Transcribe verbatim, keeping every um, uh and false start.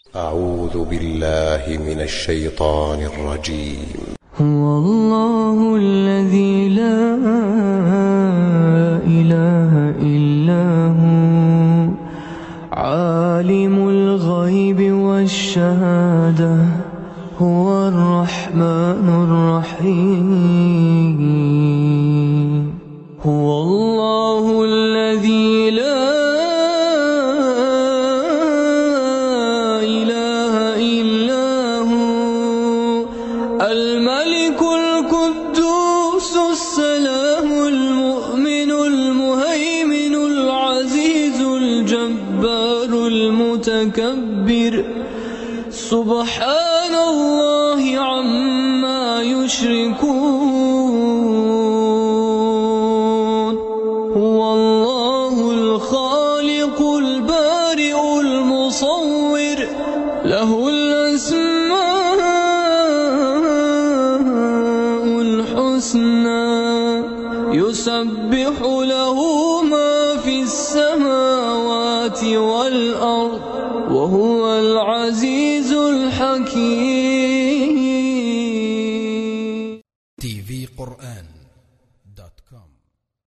أعوذ بالله من الشيطان الرجيم. هو الله الذي لا إله إلا هو عالم الغيب والشهادة هو الرحمن الرحيم. هو الله الذي لا إله إلا هو الملك القدوس السلام المؤمن المهيمن العزيز الجبار المتكبر سبحان الله عما يشركون. هو الله الخالق البارئ المصور له الأسماء الحسنى يسبح له ما في السماوات والأرض وهو العزيز الحكيم. تي في قرآن دوت كوم